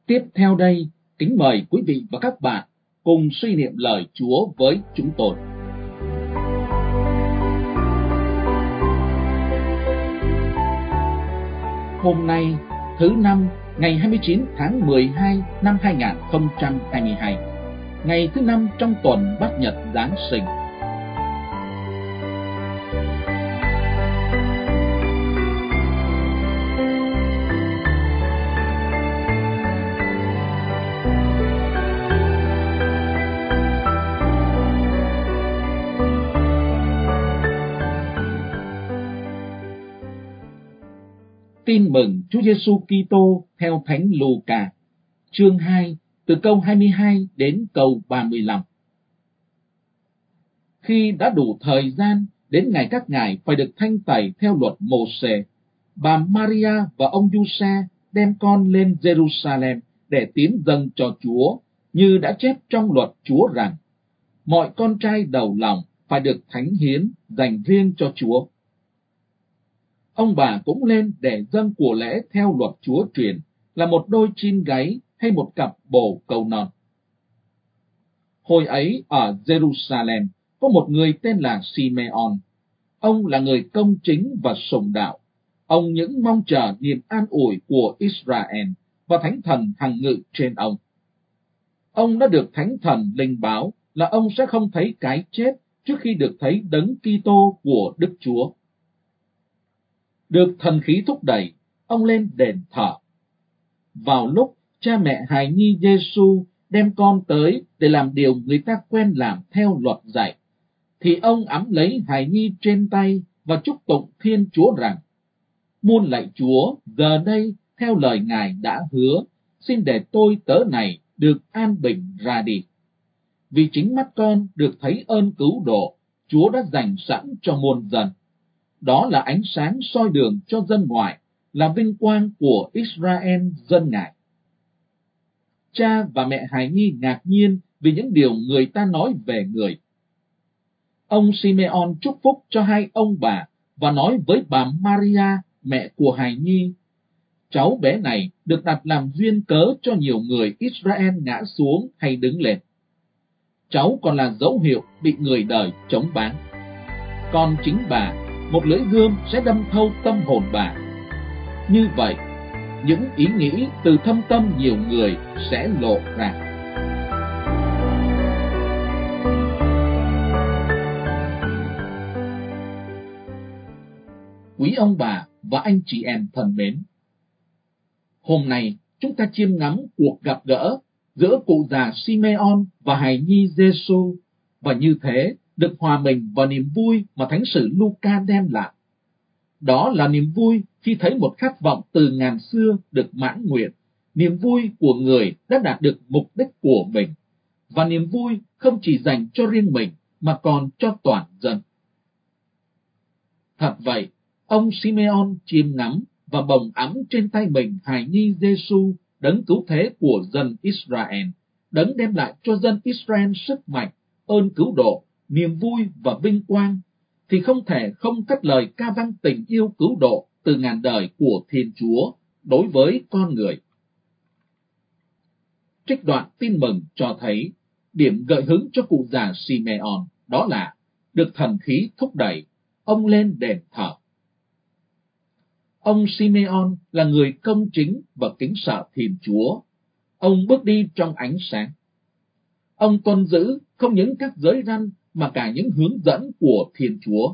Tiếp theo đây, kính mời quý vị và các bạn cùng suy niệm lời Chúa với chúng tôi. Hôm nay, thứ Năm, ngày 29 tháng 12 năm 2022, ngày thứ Năm trong tuần Bát Nhật Giáng sinh. Tin mừng Chúa Giêsu Kitô theo Thánh Luca, chương 2, từ câu 22 đến câu 35. Khi đã đủ thời gian, đến ngày các ngài phải được thanh tẩy theo luật Mô-sê, bà Maria và ông Giuse đem con lên Jerusalem để tiến dâng cho Chúa, như đã chép trong luật Chúa rằng: mọi con trai đầu lòng phải được thánh hiến dành riêng cho Chúa. Ông bà cũng lên để dâng của lễ theo luật Chúa truyền, là một đôi chim gáy hay một cặp bồ câu non. Hồi ấy ở Jerusalem có một người tên là Simeon. Ông là người công chính và sùng đạo. Ông những mong chờ niềm an ủi của Israel, và Thánh Thần hằng ngự trên ông. Ông đã được Thánh Thần linh báo là ông sẽ không thấy cái chết trước khi được thấy Đấng Kitô của Đức Chúa. Được thần khí thúc đẩy, ông lên đền thờ. Vào lúc cha mẹ hài nhi Giêsu đem con tới để làm điều người ta quen làm theo luật dạy, thì ông ẵm lấy hài nhi trên tay và chúc tụng Thiên Chúa rằng: muôn lạy Chúa, giờ đây theo lời Ngài đã hứa, xin để tôi tớ này được an bình ra đi. Vì chính mắt con được thấy ơn cứu độ Chúa đã dành sẵn cho muôn dân. Đó là ánh sáng soi đường cho dân ngoại, là vinh quang của Israel dân Ngài. Cha và mẹ hài nhi ngạc nhiên vì những điều người ta nói về người. Ông Simeon chúc phúc cho hai ông bà và nói với bà Maria, mẹ của hài nhi: cháu bé này được đặt làm duyên cớ cho nhiều người Israel ngã xuống hay đứng lên. Cháu còn là dấu hiệu bị người đời chống bán. Còn chính bà, một lưỡi gươm sẽ đâm thâu tâm hồn bà. Như vậy, những ý nghĩ từ thâm tâm nhiều người sẽ lộ ra. Quý ông bà và anh chị em thân mến, hôm nay chúng ta chiêm ngắm cuộc gặp gỡ giữa cụ già Simeon và hài nhi Giêsu, và như thế được hòa mình vào niềm vui mà Thánh sử Luca đem lại. Đó là niềm vui khi thấy một khát vọng từ ngàn xưa được mãn nguyện, niềm vui của người đã đạt được mục đích của mình, và niềm vui không chỉ dành cho riêng mình mà còn cho toàn dân. Thật vậy, ông Simeon chiêm ngắm và bồng ẵm trên tay mình hài nhi Giêsu, đấng cứu thế của dân Israel, đấng đem lại cho dân Israel sức mạnh, ơn cứu độ, niềm vui và vinh quang, thì không thể không cất lời ca vang tình yêu cứu độ từ ngàn đời của Thiên Chúa đối với con người. Trích đoạn tin mừng cho thấy điểm gợi hứng cho cụ già Simeon đó là được thần khí thúc đẩy, ông lên đền thờ. Ông Simeon là người công chính và kính sợ Thiên Chúa. Ông bước đi trong ánh sáng. Ông tuân giữ không những các giới răn mà cả những hướng dẫn của Thiên Chúa.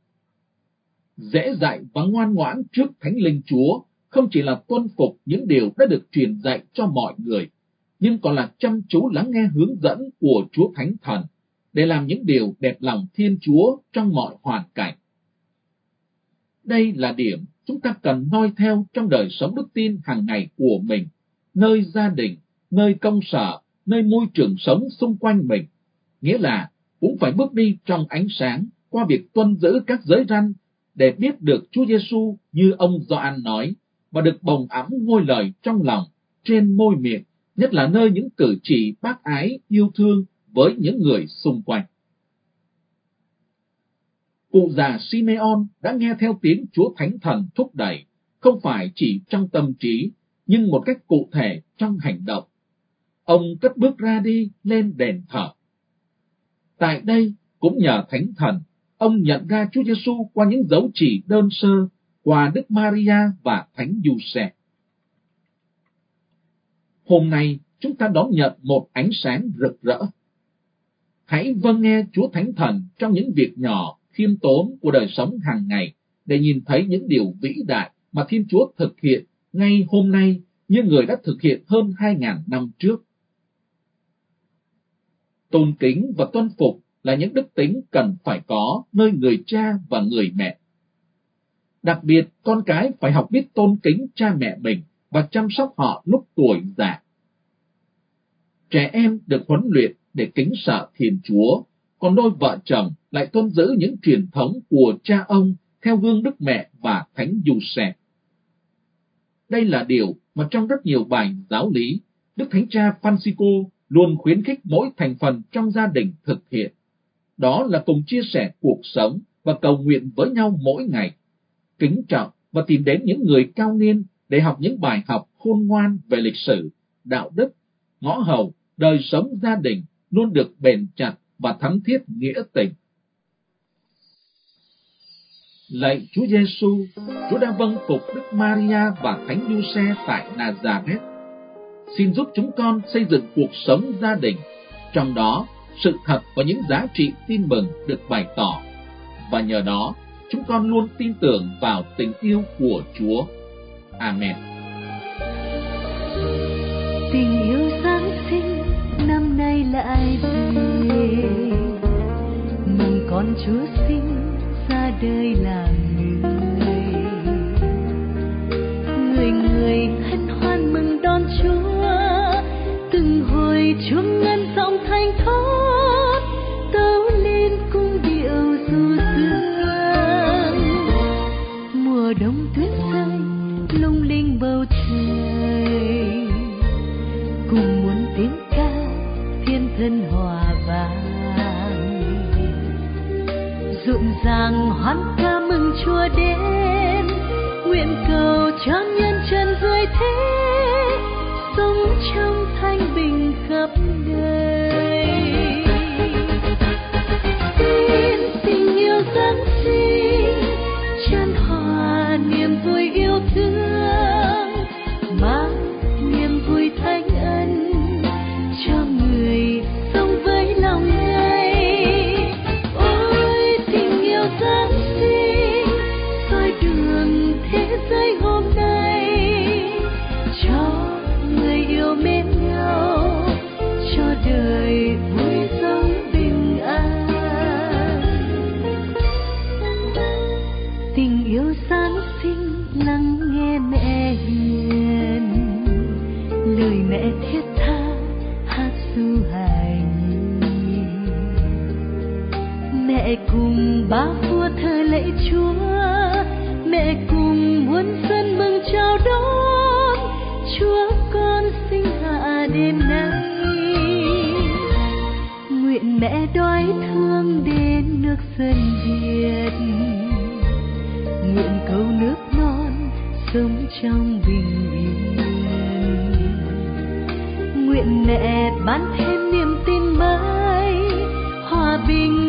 Dễ dạy và ngoan ngoãn trước Thánh Linh Chúa không chỉ là tuân phục những điều đã được truyền dạy cho mọi người, nhưng còn là chăm chú lắng nghe hướng dẫn của Chúa Thánh Thần để làm những điều đẹp lòng Thiên Chúa trong mọi hoàn cảnh. Đây là điểm chúng ta cần noi theo trong đời sống đức tin hàng ngày của mình, nơi gia đình, nơi công sở, nơi môi trường sống xung quanh mình. Nghĩa là cũng phải bước đi trong ánh sáng qua việc tuân giữ các giới răn để biết được Chúa Giêsu như ông Gioan nói, và được bồng ẵm ngôi lời trong lòng, trên môi miệng, nhất là nơi những cử chỉ bác ái, yêu thương với những người xung quanh. Cụ già Simeon đã nghe theo tiếng Chúa Thánh Thần thúc đẩy, không phải chỉ trong tâm trí, nhưng một cách cụ thể trong hành động. Ông cất bước ra đi lên đền thờ. Tại đây, cũng nhờ Thánh Thần, ông nhận ra Chúa Giêsu qua những dấu chỉ đơn sơ, qua Đức Maria và Thánh Giuse. Hôm nay, chúng ta đón nhận một ánh sáng rực rỡ. Hãy vâng nghe Chúa Thánh Thần trong những việc nhỏ, khiêm tốn của đời sống hàng ngày, để nhìn thấy những điều vĩ đại mà Thiên Chúa thực hiện ngay hôm nay như Người đã thực hiện hơn 2.000 năm trước. Tôn kính và tuân phục là những đức tính cần phải có nơi người cha và người mẹ. Đặc biệt, con cái phải học biết tôn kính cha mẹ mình và chăm sóc họ lúc tuổi già. Trẻ em được huấn luyện để kính sợ Thiên Chúa, còn đôi vợ chồng lại tuân giữ những truyền thống của cha ông theo gương Đức Mẹ và Thánh Giuse. Đây là điều mà trong rất nhiều bài giáo lý, Đức Thánh Cha Francisco luôn khuyến khích mỗi thành phần trong gia đình thực hiện. Đó là cùng chia sẻ cuộc sống và cầu nguyện với nhau mỗi ngày, kính trọng và tìm đến những người cao niên để học những bài học khôn ngoan về lịch sử, đạo đức, ngõ hầu, đời sống gia đình luôn được bền chặt và thắm thiết nghĩa tình. Lạy Chúa Giêsu, Chúa đã vâng phục Đức Maria và Thánh Giuse tại Nazareth. Xin giúp chúng con xây dựng cuộc sống gia đình, trong đó sự thật và những giá trị tin mừng được bày tỏ, và nhờ đó chúng con luôn tin tưởng vào tình yêu của Chúa. Amen. Tình yêu Giáng sinh năm nay lại về, mừng con Chúa sinh ra đời làm người. Người người hân hoan mừng đón Chúa, từng hồi chuông ngân giọng thanh thót tấu lên cung điệu du dương. Mùa đông tuyết rơi lung linh bầu trời, cùng muôn tiếng ca thiên thân hòa vang, rộn ràng hoan ca mừng Chúa đến. Nguyện cầu cho nhân trần dưới thế sống trong thanh bình khắp đời. Tin tình yêu Giáng sinh chan hòa niềm vui yêu thương, mang niềm vui thánh ân cho người sống với lòng ngây. Ôi tình yêu Giáng sinh soi đường thế giới hôm nay, cho người yêu mến nhau, cho đời vui sống bình an. Tình yêu Giáng sinh lắng nghe mẹ hiền, lời mẹ thiết tha hát ru hài nhi. Mẹ cùng ba vua thờ lạy Chúa, mẹ cùng muôn dân mừng chào đón Chúa con sinh hạ đêm nay. Nguyện mẹ đói thương đến nước dân Việt, nguyện cầu nước non sống trong bình yên. Nguyện mẹ ban thêm niềm tin mới, hòa bình